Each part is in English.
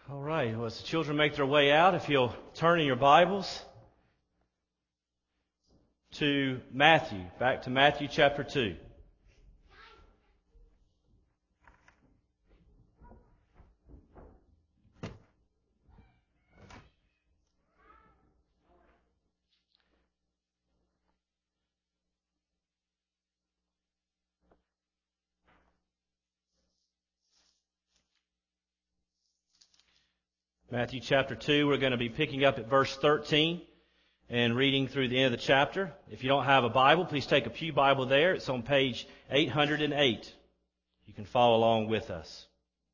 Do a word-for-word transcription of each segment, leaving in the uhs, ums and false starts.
All right, well, as the children make their way out, if you'll turn in your Bibles to Matthew, back to Matthew chapter two. Matthew chapter two, we're going to be picking up at verse thirteen and reading through the end of the chapter. If you don't have a Bible, please take a pew Bible there. It's on page eight hundred eight. You can follow along with us.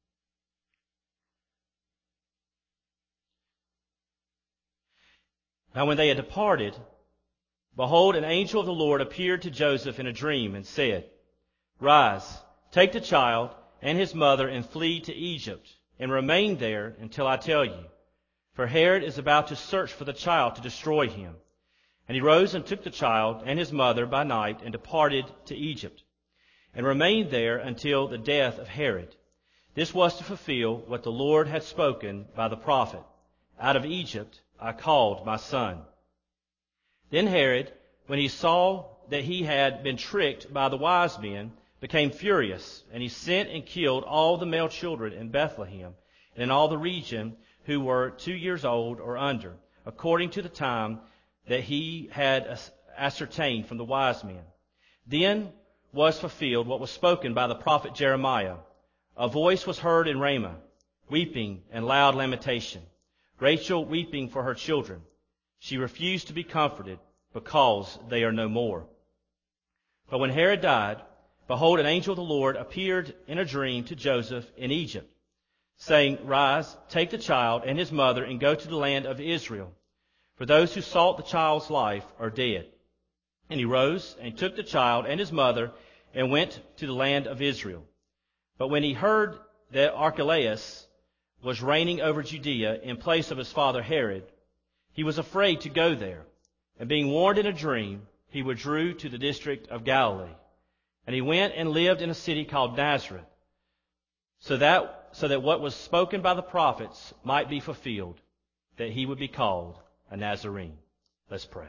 Now when they had departed, behold, an angel of the Lord appeared to Joseph in a dream and said, Rise, take the child and his mother and flee to Egypt, and remain there until I tell you. For Herod is about to search for the child to destroy him. And he rose and took the child and his mother by night and departed to Egypt, and remained there until the death of Herod. This was to fulfill what the Lord had spoken by the prophet, Out of Egypt I called my son. Then Herod, when he saw that he had been tricked by the wise men, became furious, and he sent and killed all the male children in Bethlehem and in all the region who were two years old or under, according to the time that he had ascertained from the wise men. Then was fulfilled what was spoken by the prophet Jeremiah. A voice was heard in Ramah, weeping and loud lamentation, Rachel weeping for her children. She refused to be comforted because they are no more. But when Herod died, behold, an angel of the Lord appeared in a dream to Joseph in Egypt, saying, Rise, take the child and his mother and go to the land of Israel, for those who sought the child's life are dead. And he rose and took the child and his mother and went to the land of Israel. But when he heard that Archelaus was reigning over Judea in place of his father Herod, he was afraid to go there. And being warned in a dream, he withdrew to the district of Galilee. And he went and lived in a city called Nazareth, so that, so that what was spoken by the prophets might be fulfilled, that he would be called a Nazarene. Let's pray.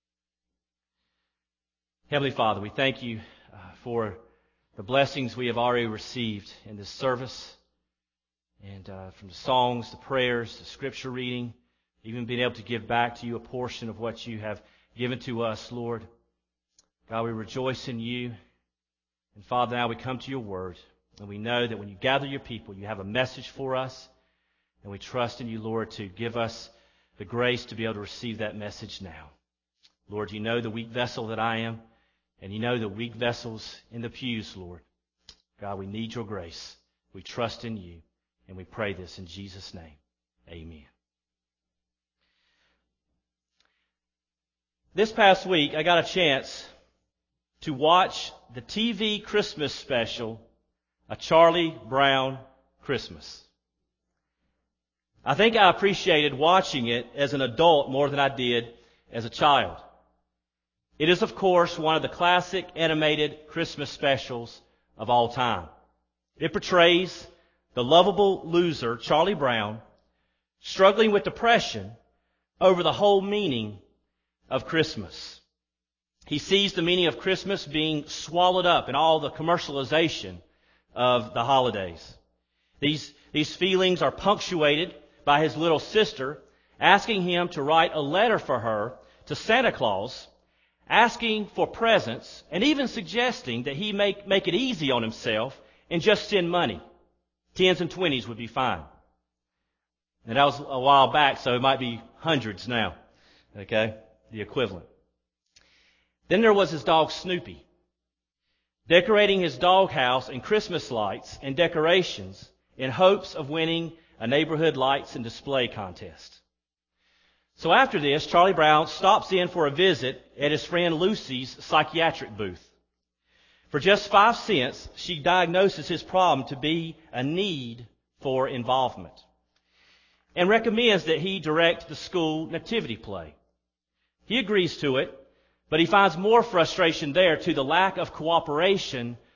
Heavenly Father, we thank you uh, for the blessings we have already received in this service, and uh, from the songs, the prayers, the scripture reading, even being able to give back to you a portion of what you have given to us, Lord. God, we rejoice in you. And Father, now we come to your word, and we know that when you gather your people, you have a message for us, and we trust in you, Lord, to give us the grace to be able to receive that message now. Lord, you know the weak vessel that I am, and you know the weak vessels in the pews, Lord. God, we need your grace. We trust in you, and we pray this in Jesus' name. Amen. This past week, I got a chance to watch the T V Christmas special, A Charlie Brown Christmas. I think I appreciated watching it as an adult more than I did as a child. It is, of course, one of the classic animated Christmas specials of all time. It portrays the lovable loser, Charlie Brown, struggling with depression over the whole meaning of Christmas. He sees the meaning of Christmas being swallowed up in all the commercialization of the holidays. These, these feelings are punctuated by his little sister asking him to write a letter for her to Santa Claus, asking for presents, and even suggesting that he make, make it easy on himself and just send money. Tens and twenties would be fine. And that was a while back, so it might be hundreds now. Okay? The equivalent. Then there was his dog Snoopy, decorating his doghouse in Christmas lights and decorations in hopes of winning a neighborhood lights and display contest. So after this, Charlie Brown stops in for a visit at his friend Lucy's psychiatric booth. For just five cents, she diagnoses his problem to be a need for involvement and recommends that he direct the school nativity play. He agrees to it, but he finds more frustration there to the lack of cooperation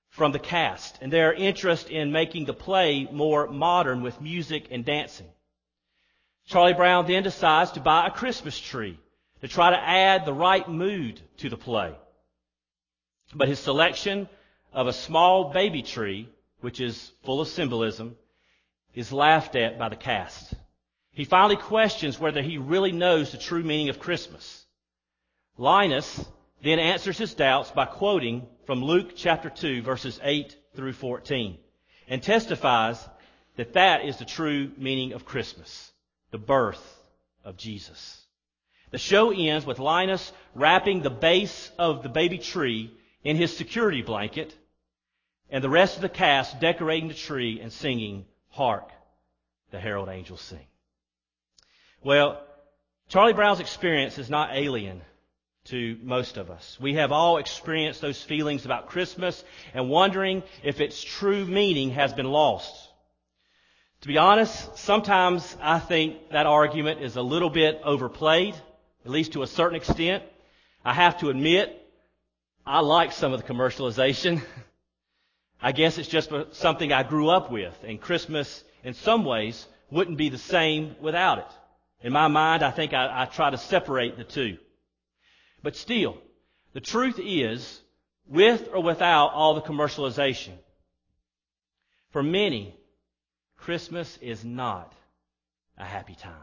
from the cast and their interest in making the play more modern with music and dancing. Charlie Brown then decides to buy a Christmas tree to try to add the right mood to the play. But his selection of a small baby tree, which is full of symbolism, is laughed at by the cast. He finally questions whether he really knows the true meaning of Christmas. Linus then answers his doubts by quoting from Luke chapter two, verses eight through fourteen, and testifies that that is the true meaning of Christmas, the birth of Jesus. The show ends with Linus wrapping the base of the baby tree in his security blanket, and the rest of the cast decorating the tree and singing, "Hark, the herald angels sing." Well, Charlie Brown's experience is not alien to most of us. We have all experienced those feelings about Christmas and wondering if its true meaning has been lost. To be honest, sometimes I think that argument is a little bit overplayed, at least to a certain extent. I have to admit, I like some of the commercialization. I guess it's just something I grew up with, and Christmas, in some ways, wouldn't be the same without it. In my mind, I think I, I try to separate the two. But still, the truth is, with or without all the commercialization, for many, Christmas is not a happy time.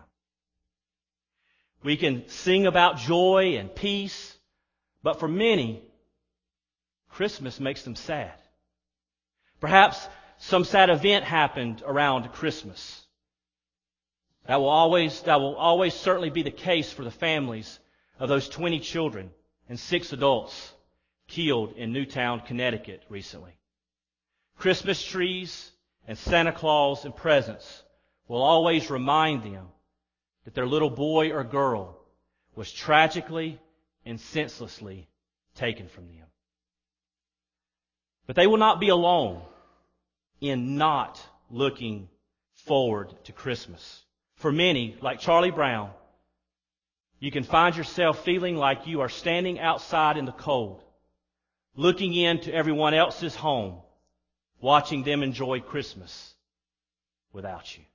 We can sing about joy and peace, but for many, Christmas makes them sad. Perhaps some sad event happened around Christmas. That will always, that will always certainly be the case for the families of those twenty children and six adults killed in Newtown, Connecticut recently. Christmas trees and Santa Claus and presents will always remind them that their little boy or girl was tragically and senselessly taken from them. But they will not be alone in not looking forward to Christmas. For many, like Charlie Brown, you can find yourself feeling like you are standing outside in the cold, looking into everyone else's home, watching them enjoy Christmas without you.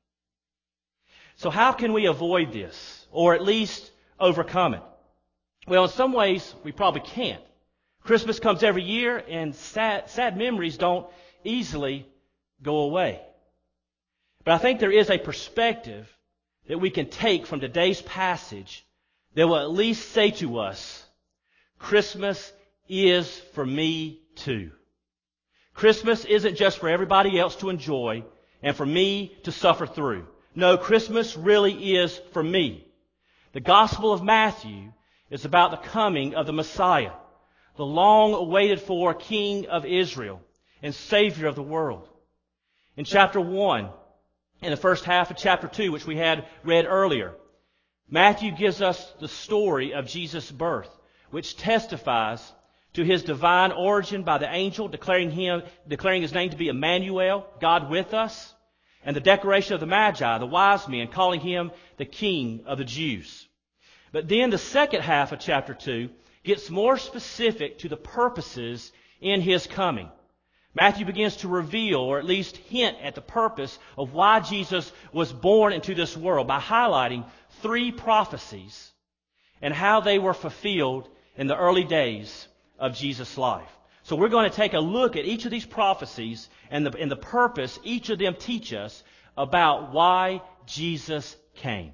So how can we avoid this, or at least overcome it? Well, in some ways, we probably can't. Christmas comes every year, and sad, sad memories don't easily go away. But I think there is a perspective that we can take from today's passage that will at least say to us, Christmas is for me too. Christmas isn't just for everybody else to enjoy and for me to suffer through. No, Christmas really is for me. The Gospel of Matthew is about the coming of the Messiah, the long-awaited for King of Israel and Savior of the world. In chapter one, in the first half of chapter two, which we had read earlier, Matthew gives us the story of Jesus' birth, which testifies to his divine origin by the angel declaring him, declaring his name to be Emmanuel, God with us, and the decoration of the Magi, the wise men, calling him the King of the Jews. But then the second half of chapter two gets more specific to the purposes in his coming. Matthew begins to reveal, or at least hint at the purpose of why Jesus was born into this world by highlighting three prophecies and how they were fulfilled in the early days of Jesus' life. So we're going to take a look at each of these prophecies and the, and the purpose each of them teach us about why Jesus came.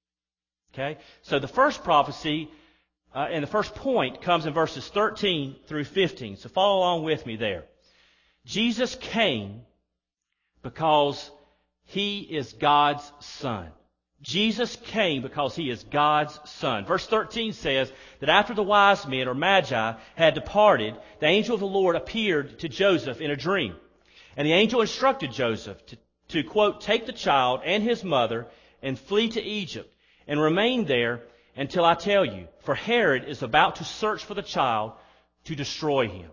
Okay? So the first prophecy uh, and the first point comes in verses thirteen through fifteen. So follow along with me there. Jesus came because He is God's Son. Jesus came because He is God's Son. Verse thirteen says that after the wise men, or Magi, had departed, the angel of the Lord appeared to Joseph in a dream. And the angel instructed Joseph to, to quote, take the child and his mother and flee to Egypt and remain there until I tell you, for Herod is about to search for the child to destroy him.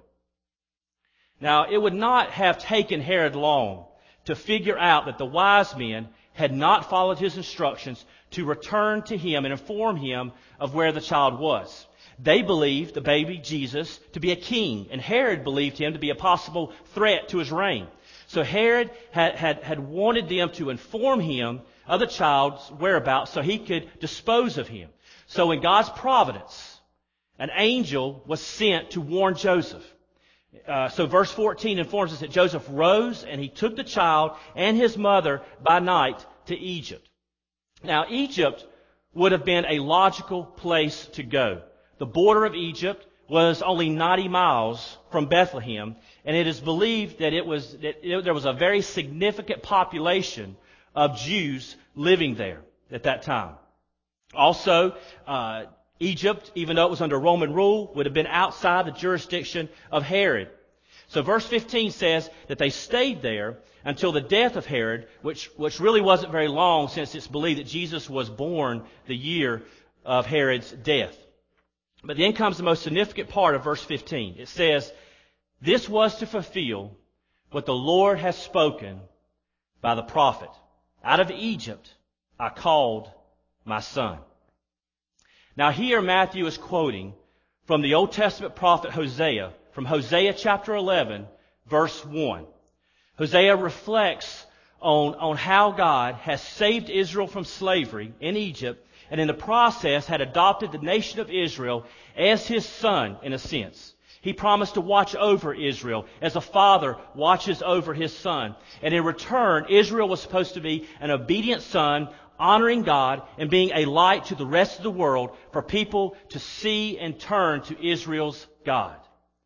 Now, it would not have taken Herod long to figure out that the wise men had not followed his instructions to return to him and inform him of where the child was. They believed the baby Jesus to be a king, and Herod believed him to be a possible threat to his reign. So Herod had, had, had wanted them to inform him of the child's whereabouts so he could dispose of him. So in God's providence, an angel was sent to warn Joseph. Uh, so verse fourteen informs us that Joseph rose and he took the child and his mother by night to Egypt. Now Egypt would have been a logical place to go. The border of Egypt was only ninety miles from Bethlehem, and it is believed that it was that it, there was a very significant population of Jews living there at that time. Also, uh, Egypt, even though it was under Roman rule, would have been outside the jurisdiction of Herod. So verse fifteen says that they stayed there until the death of Herod, which, which really wasn't very long, since it's believed that Jesus was born the year of Herod's death. But then comes the most significant part of verse fifteen. It says, "This was to fulfill what the Lord has spoken by the prophet. Out of Egypt I called my son." Now here Matthew is quoting from the Old Testament prophet Hosea, from Hosea chapter eleven, verse one. Hosea reflects on, on how God has saved Israel from slavery in Egypt, and in the process had adopted the nation of Israel as his son, in a sense. He promised to watch over Israel as a father watches over his son. And in return, Israel was supposed to be an obedient son, honoring God and being a light to the rest of the world for people to see and turn to Israel's God.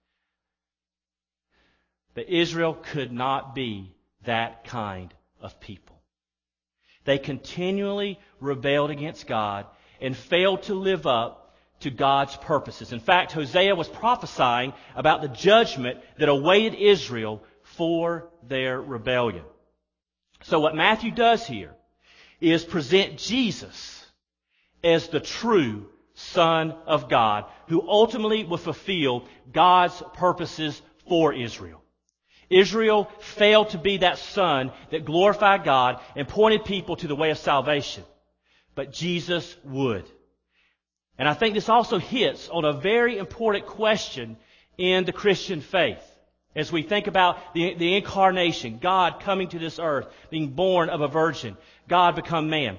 But Israel could not be that kind of people. They continually rebelled against God and failed to live up to God's purposes. In fact, Hosea was prophesying about the judgment that awaited Israel for their rebellion. So what Matthew does here is present Jesus as the true Son of God, who ultimately will fulfill God's purposes for Israel. Israel failed to be that son that glorified God and pointed people to the way of salvation. But Jesus would. And I think this also hits on a very important question in the Christian faith. As we think about the, the incarnation, God coming to this earth, being born of a virgin, God become man.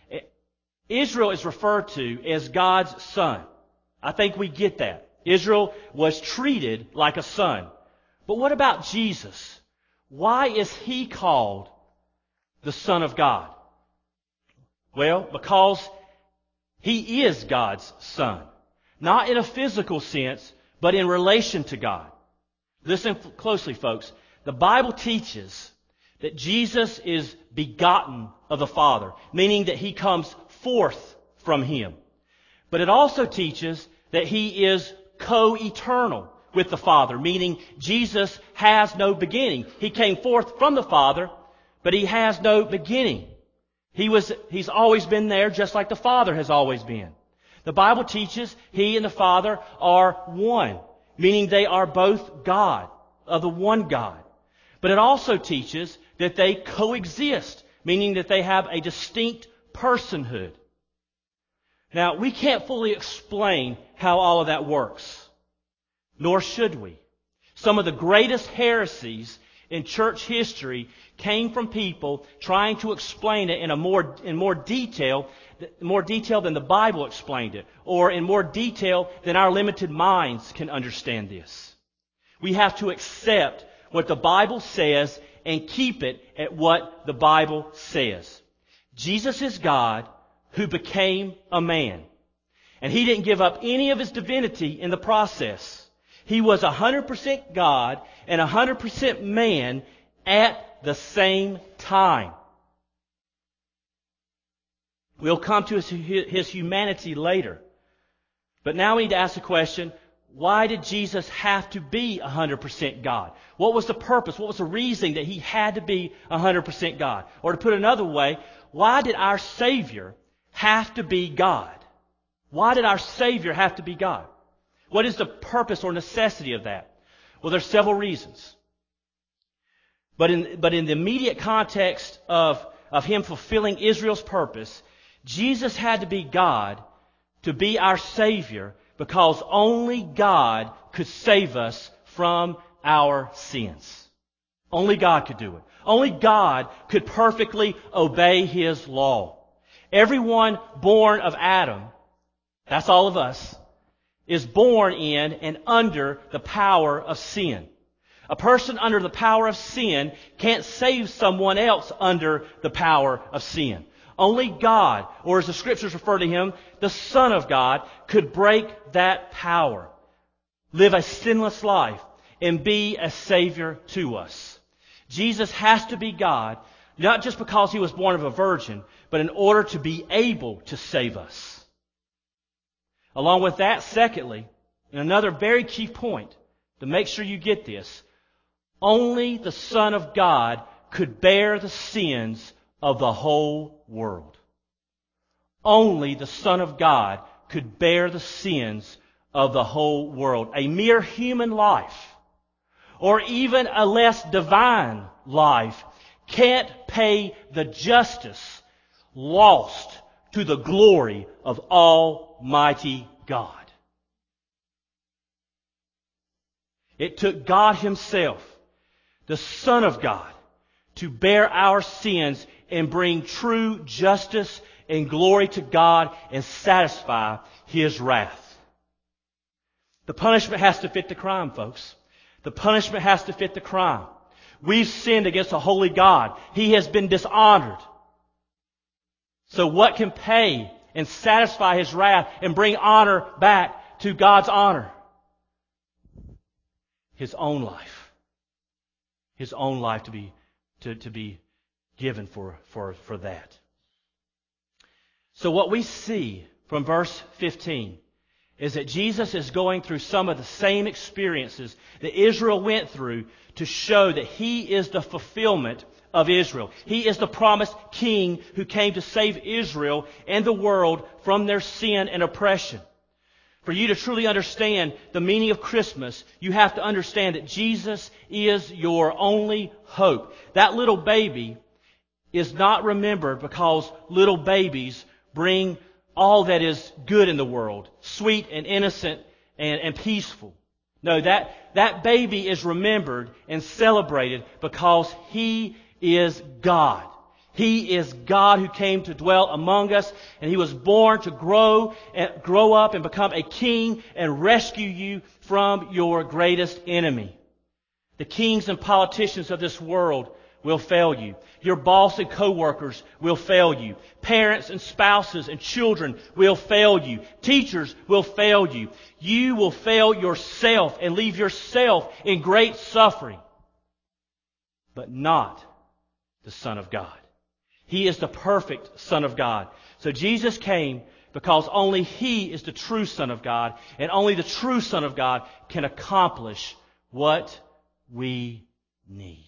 Israel is referred to as God's son. I think we get that. Israel was treated like a son. But what about Jesus? Why is he called the Son of God? Well, because he is God's son. Not in a physical sense, but in relation to God. Listen closely, folks. The Bible teaches that Jesus is begotten of the Father, meaning that he comes forth from him. But it also teaches that he is co-eternal with the Father, meaning Jesus has no beginning. He came forth from the Father, but he has no beginning. He was, he's always been there just like the Father has always been. The Bible teaches he and the Father are one, meaning they are both God, of the one God. But it also teaches that they coexist, meaning that they have a distinct personhood. Now, we can't fully explain how all of that works. Nor should we. Some of the greatest heresies in church history came from people trying to explain it in a more in more detail, more detail than the Bible explained it, or in more detail than our limited minds can understand this. We have to accept what the Bible says and keep it at what the Bible says. Jesus is God who became a man. And he didn't give up any of his divinity in the process. He was one hundred percent God and one hundred percent man at the same time. We'll come to his, his humanity later. But now we need to ask the question, why did Jesus have to be one hundred percent God? What was the purpose? What was the reason that he had to be one hundred percent God? Or to put it another way, why did our Savior have to be God? Why did our Savior have to be God? What is the purpose or necessity of that? Well, there's several reasons. But in, but in the immediate context of, of him fulfilling Israel's purpose, Jesus had to be God to be our Savior, because only God could save us from our sins. Only God could do it. Only God could perfectly obey His law. Everyone born of Adam, that's all of us, is born in and under the power of sin. A person under the power of sin can't save someone else under the power of sin. Only God, or as the Scriptures refer to Him, the Son of God, could break that power, live a sinless life, and be a Savior to us. Jesus has to be God, not just because He was born of a virgin, but in order to be able to save us. Along with that, secondly, and another very key point, to make sure you get this, only the Son of God could bear the sins of the whole world. Only the Son of God could bear the sins of the whole world. A mere human life, or even a less divine life, can't pay the justice lost to the glory of Almighty God. It took God Himself, the Son of God, to bear our sins and bring true justice and glory to God and satisfy His wrath. The punishment has to fit the crime, folks. The punishment has to fit the crime. We've sinned against a holy God. He has been dishonored. So what can pay and satisfy His wrath and bring honor back to God's honor? His own life. His own life to be to, to be given for, for, for that. So what we see from verse fifteen is that Jesus is going through some of the same experiences that Israel went through to show that He is the fulfillment of Israel. He is the promised King who came to save Israel and the world from their sin and oppression. For you to truly understand the meaning of Christmas, you have to understand that Jesus is your only hope. That little baby is not remembered because little babies bring all that is good in the world, sweet and innocent and, and peaceful. No, that, that baby is remembered and celebrated because He is God. He is God who came to dwell among us, and He was born to grow and grow up and become a king and rescue you from your greatest enemy. The kings and politicians of this world will fail you. Your boss and co-workers will fail you. Parents and spouses and children will fail you. Teachers will fail you. You will fail yourself and leave yourself in great suffering. But not the Son of God. He is the perfect Son of God. So Jesus came because only He is the true Son of God, and only the true Son of God can accomplish what we need.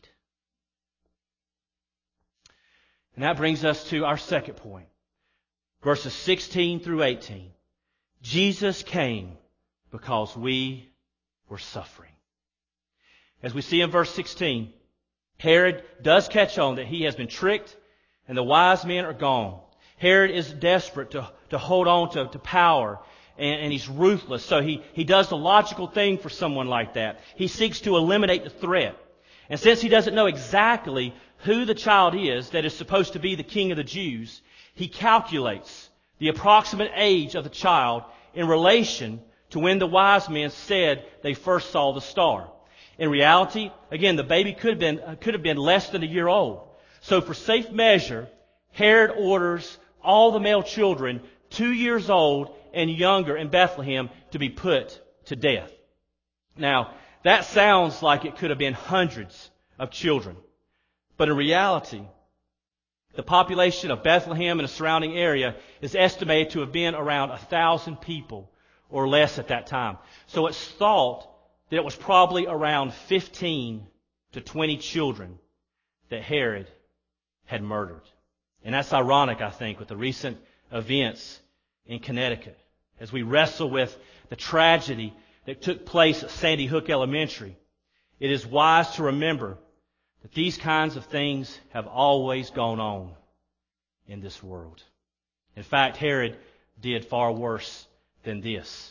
And that brings us to our second point. Verses sixteen through eighteen. Jesus came because we were suffering. As we see in verse sixteen, Herod does catch on that he has been tricked and the wise men are gone. Herod is desperate to, to hold on to, to power, and, and he's ruthless. So he, he does the logical thing for someone like that. He seeks to eliminate the threat. And since he doesn't know exactly who the child is that is supposed to be the king of the Jews, he calculates the approximate age of the child in relation to when the wise men said they first saw the star. In reality, again, the baby could have been, could have been less than a year old. So for safe measure, Herod orders all the male children two years old and younger in Bethlehem to be put to death. Now, that sounds like it could have been hundreds of children. But in reality, the population of Bethlehem and the surrounding area is estimated to have been around a thousand people or less at that time. So it's thought that it was probably around fifteen to twenty children that Herod had murdered. And that's ironic, I think, with the recent events in Connecticut. As we wrestle with the tragedy that took place at Sandy Hook Elementary, it is wise to remember that these kinds of things have always gone on in this world. In fact, Herod did far worse than this.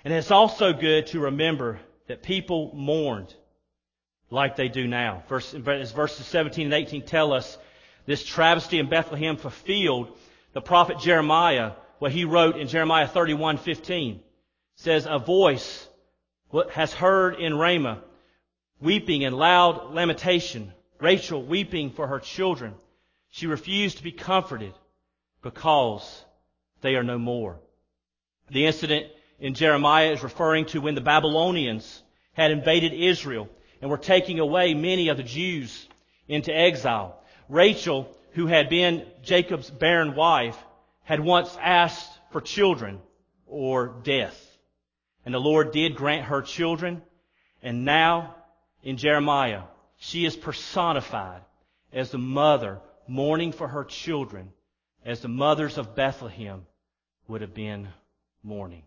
And it's also good to remember that people mourned like they do now. Verse, as verses seventeen and eighteen tell us, this travesty in Bethlehem fulfilled the prophet Jeremiah, what he wrote in Jeremiah thirty-one fifteen. Says, a voice has heard in Ramah, weeping and loud lamentation, Rachel weeping for her children. She refused to be comforted because they are no more. The incident in Jeremiah is referring to when the Babylonians had invaded Israel and were taking away many of the Jews into exile. Rachel, who had been Jacob's barren wife, had once asked for children or death. And the Lord did grant her children. And now, in Jeremiah, she is personified as the mother mourning for her children, as the mothers of Bethlehem would have been mourning.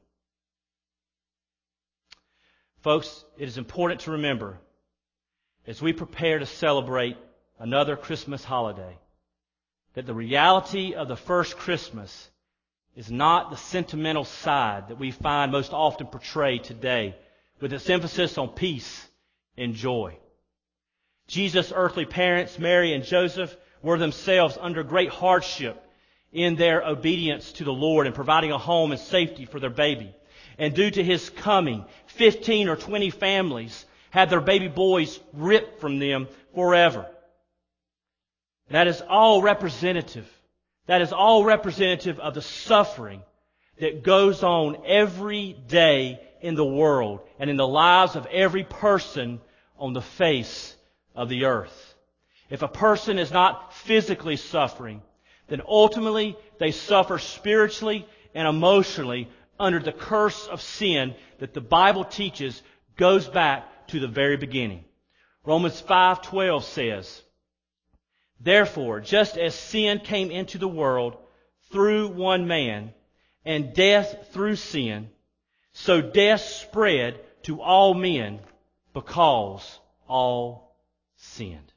Folks, it is important to remember, as we prepare to celebrate another Christmas holiday, that the reality of the first Christmas is not the sentimental side that we find most often portrayed today, with its emphasis on peace and joy. Jesus' earthly parents, Mary and Joseph, were themselves under great hardship in their obedience to the Lord and providing a home and safety for their baby. And due to His coming, fifteen or twenty families had their baby boys ripped from them forever. That is all representative. That is all representative of the suffering that goes on every day in the world and in the lives of every person on the face of the earth. If a person is not physically suffering, then ultimately they suffer spiritually and emotionally under the curse of sin that the Bible teaches goes back to the very beginning. Romans five twelve says, therefore, just as sin came into the world through one man, and death through sin, so death spread to all men because all sinned.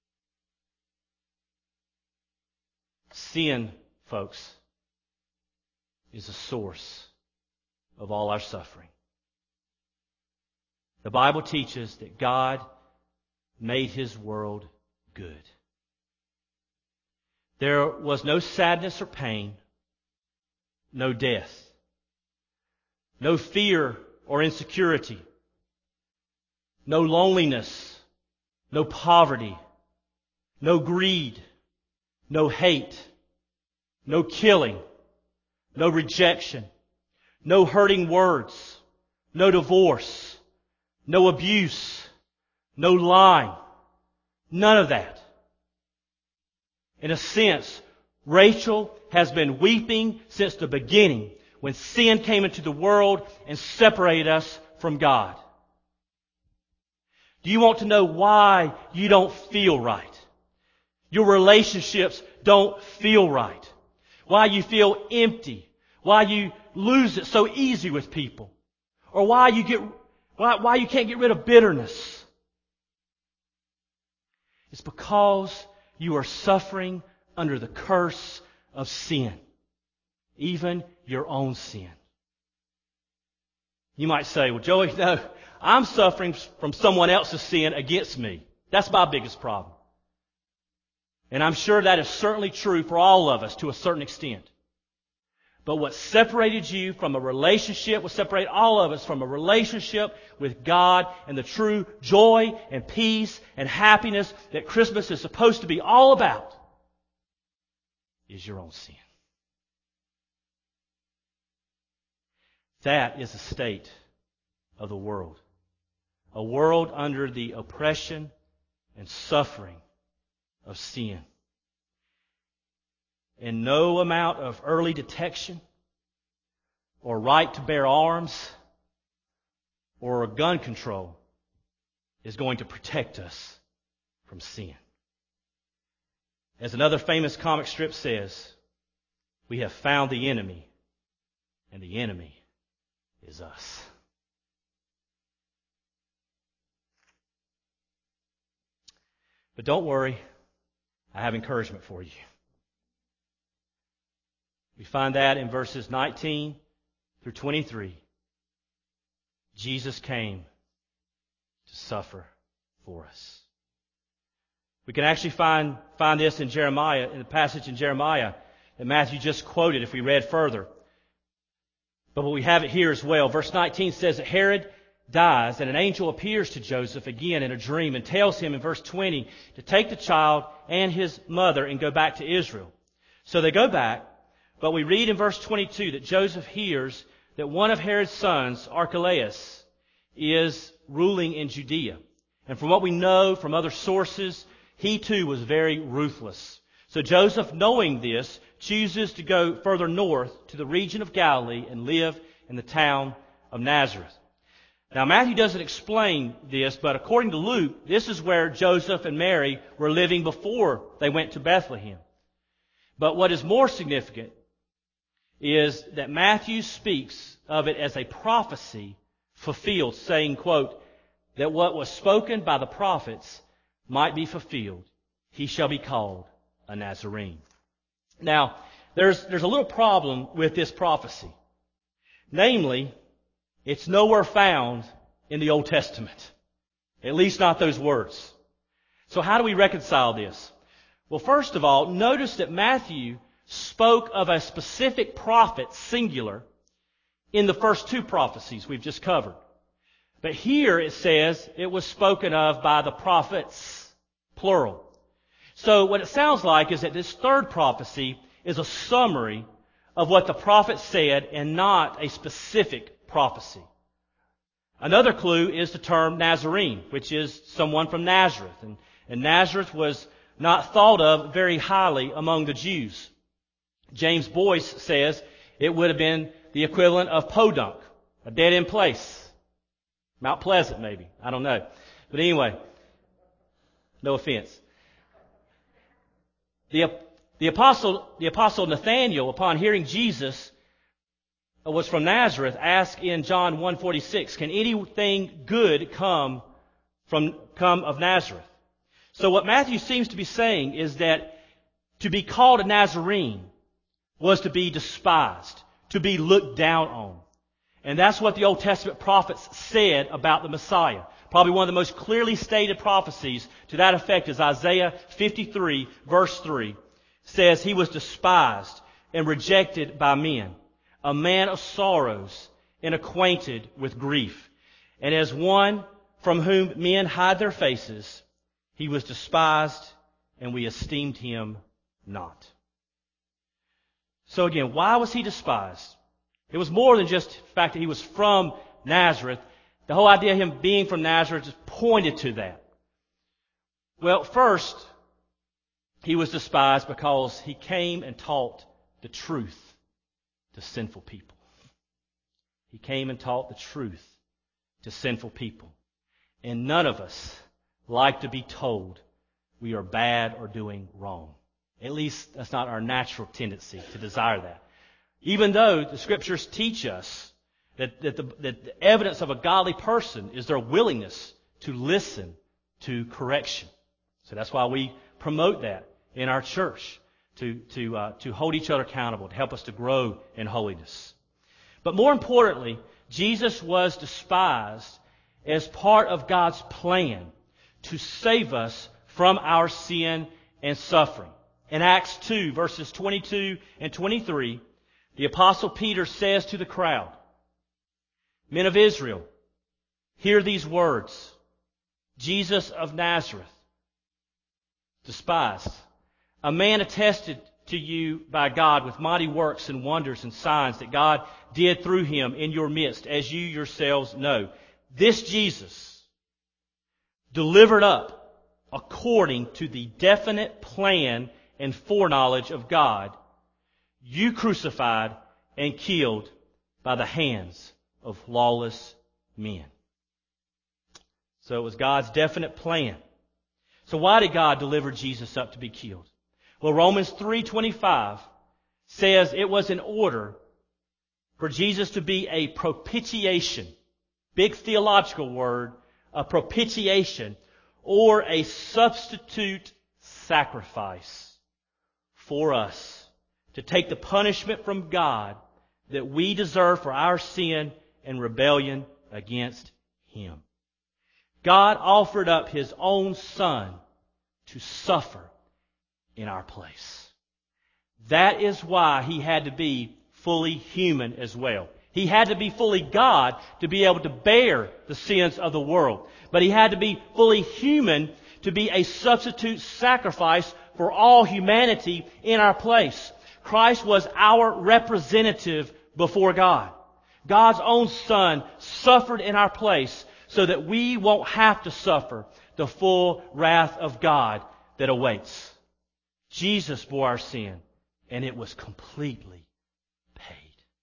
Sin, folks, is the source of all our suffering. The Bible teaches that God made His world good. There was no sadness or pain, no death, no fear or insecurity, no loneliness, no poverty, no greed, no hate, no killing, no rejection, no hurting words, no divorce, no abuse, no lying, none of that. In a sense, Rachel has been weeping since the beginning when sin came into the world and separated us from God. Do you want to know why you don't feel right? Your relationships don't feel right. Why you feel empty. Why you lose it so easy with people. Or why you get why, why you can't get rid of bitterness. It's because you are suffering under the curse of sin. Even your own sin. You might say, well, Joey, no, I'm suffering from someone else's sin against me. That's my biggest problem. And I'm sure that is certainly true for all of us to a certain extent. But what separated you from a relationship, what separated all of us from a relationship with God and the true joy and peace and happiness that Christmas is supposed to be all about, is your own sin. That is the state of the world. A world under the oppression and suffering of sin. And no amount of early detection or right to bear arms or gun control is going to protect us from sin. As another famous comic strip says, we have found the enemy, and the enemy is us. But don't worry, I have encouragement for you. We find that in verses nineteen through twenty-three. Jesus came to suffer for us. We can actually find, find this in Jeremiah, in the passage in Jeremiah that Matthew just quoted if we read further. But we have it here as well. Verse nineteen says that Herod dies, and an angel appears to Joseph again in a dream and tells him in verse twenty to take the child and his mother and go back to Israel. So they go back, but we read in verse twenty-two that Joseph hears that one of Herod's sons, Archelaus, is ruling in Judea. And from what we know from other sources, he too was very ruthless. So Joseph, knowing this, chooses to go further north to the region of Galilee and live in the town of Nazareth. Now Matthew doesn't explain this, but according to Luke, this is where Joseph and Mary were living before they went to Bethlehem. But what is more significant is that Matthew speaks of it as a prophecy fulfilled, saying, quote, that what was spoken by the prophets might be fulfilled. He shall be called a Nazarene. Now, there's, there's a little problem with this prophecy. Namely, it's nowhere found in the Old Testament. At least not those words. So how do we reconcile this? Well, first of all, notice that Matthew spoke of a specific prophet, singular, in the first two prophecies we've just covered. But here it says it was spoken of by the prophets, plural. So what it sounds like is that this third prophecy is a summary of what the prophet said and not a specific prophecy. Another clue is the term Nazarene, which is someone from Nazareth. And, and Nazareth was not thought of very highly among the Jews. James Boyce says it would have been the equivalent of podunk, a dead-end place. Mount Pleasant, maybe. I don't know. But anyway, no offense. The, the apostle, the apostle Nathanael, upon hearing Jesus was from Nazareth, asked in John one forty-six, can anything good come from, come of Nazareth? So what Matthew seems to be saying is that to be called a Nazarene was to be despised, to be looked down on. And that's what the Old Testament prophets said about the Messiah. Probably one of the most clearly stated prophecies to that effect is Isaiah fifty-three, verse three. Says he was despised and rejected by men, a man of sorrows and acquainted with grief. And as one from whom men hide their faces, he was despised and we esteemed him not. So again, why was he despised? It was more than just the fact that he was from Nazareth. The whole idea of him being from Nazareth just pointed to that. Well, first, he was despised because he came and taught the truth to sinful people. He came and taught the truth to sinful people. And none of us like to be told we are bad or doing wrong. At least that's not our natural tendency to desire that. Even though the Scriptures teach us that, that, the, that the evidence of a godly person is their willingness to listen to correction. So that's why we promote that in our church, to, to, uh, to hold each other accountable, to help us to grow in holiness. But more importantly, Jesus was despised as part of God's plan to save us from our sin and suffering. In Acts two, verses twenty-two and twenty-three, the Apostle Peter says to the crowd, Men of Israel, hear these words. Jesus of Nazareth, despised, a man attested to you by God with mighty works and wonders and signs that God did through him in your midst, as you yourselves know. This Jesus, delivered up according to the definite plan and foreknowledge of God, you crucified and killed by the hands of lawless men. So it was God's definite plan. So why did God deliver Jesus up to be killed? Well, Romans three twenty-five says it was in order for Jesus to be a propitiation, big theological word, a propitiation, or a substitute sacrifice for us, to take the punishment from God that we deserve for our sin and rebellion against Him. God offered up His own Son to suffer in our place. That is why He had to be fully human as well. He had to be fully God to be able to bear the sins of the world. But He had to be fully human to be a substitute sacrifice for all humanity in our place. Christ was our representative before God. God's own Son suffered in our place so that we won't have to suffer the full wrath of God that awaits. Jesus bore our sin, and it was completely paid.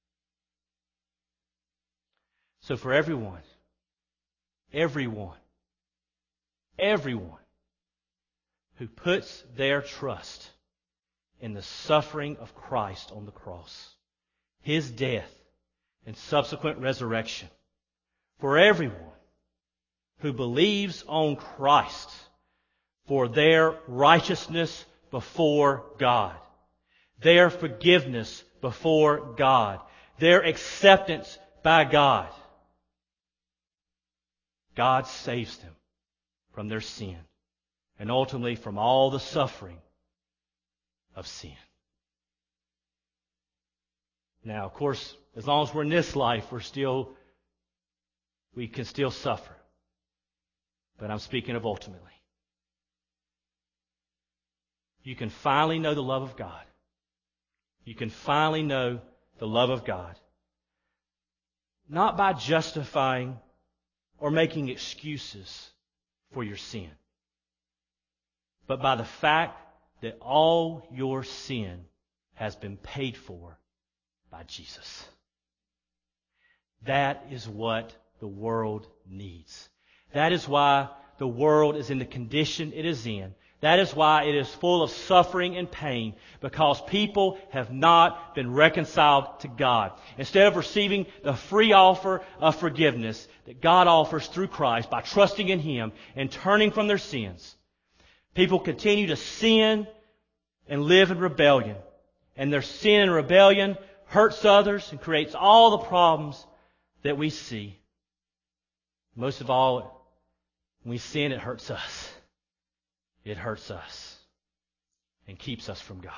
So for everyone, everyone, everyone who puts their trust in the suffering of Christ on the cross, His death and subsequent resurrection, for everyone who believes on Christ for their righteousness before God, their forgiveness before God, their acceptance by God, God saves them from their sin and ultimately from all the suffering of sin. Now, of course, as long as we're in this life, we're still, we can still suffer. But I'm speaking of ultimately. You can finally know the love of God. You can finally know the love of God. Not by justifying or making excuses for your sin, but by the fact that all your sin has been paid for by Jesus. That is what the world needs. That is why the world is in the condition it is in. That is why it is full of suffering and pain, because people have not been reconciled to God. Instead of receiving the free offer of forgiveness that God offers through Christ by trusting in Him and turning from their sins, people continue to sin and live in rebellion. And their sin and rebellion hurts others and creates all the problems that we see. Most of all, when we sin, it hurts us. It hurts us and keeps us from God.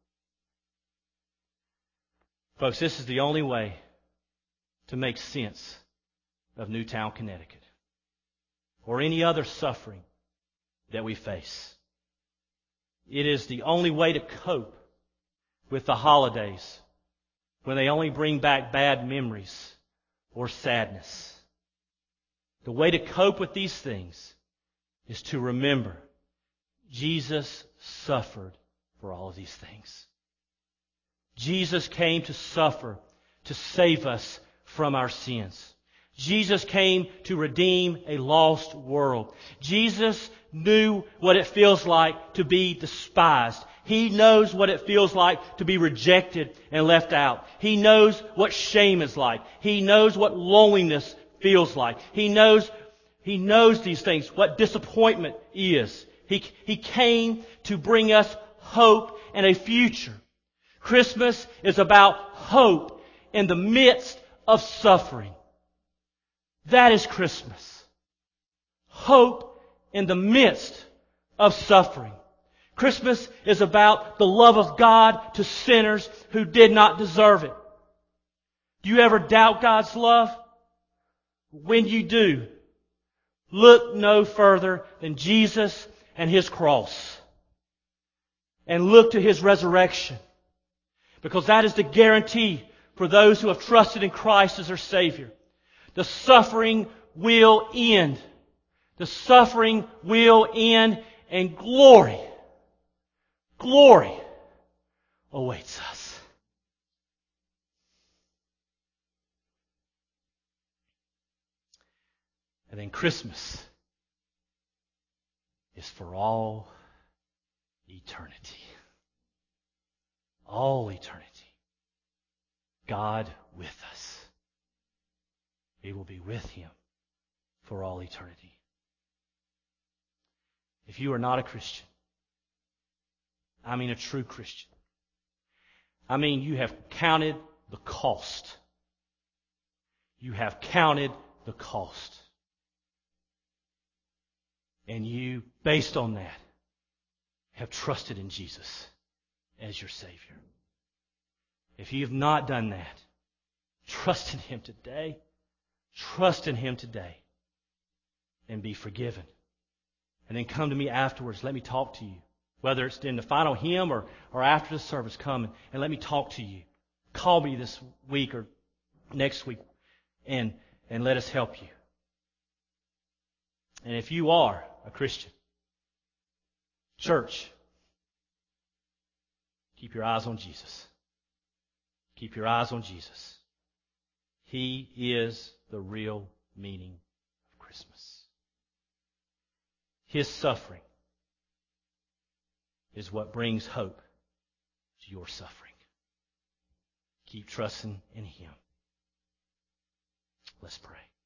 Folks, this is the only way to make sense of Newtown, Connecticut, or any other suffering that we face. It is the only way to cope with the holidays when they only bring back bad memories or sadness. The way to cope with these things is to remember Jesus suffered for all of these things. Jesus came to suffer to save us from our sins. Jesus came to redeem a lost world. Jesus knew what it feels like to be despised. He knows what it feels like to be rejected and left out. He knows what shame is like. He knows what loneliness feels like. He knows, He knows these things, what disappointment is. He, he came to bring us hope and a future. Christmas is about hope in the midst of suffering. That is Christmas. Hope in the midst of suffering. Christmas is about the love of God to sinners who did not deserve it. Do you ever doubt God's love? When you do, look no further than Jesus and His cross. And look to His resurrection. Because that is the guarantee for those who have trusted in Christ as their Savior. The suffering will end. The suffering will end, and glory, glory awaits us. And then Christmas is for all eternity. All eternity. God with us. We will be with Him for all eternity. If you are not a Christian, I mean a true Christian, I mean you have counted the cost. You have counted the cost. And you, based on that, have trusted in Jesus as your Savior. If you have not done that, trust in Him today. Trust in Him today. And be forgiven. And then come to me afterwards. Let me talk to you. Whether it's in the final hymn or, or after the service, come and, and let me talk to you. Call me this week or next week and, and let us help you. And if you are a Christian, church, keep your eyes on Jesus. Keep your eyes on Jesus. He is the real meaning of Christmas. His suffering is what brings hope to your suffering. Keep trusting in Him. Let's pray.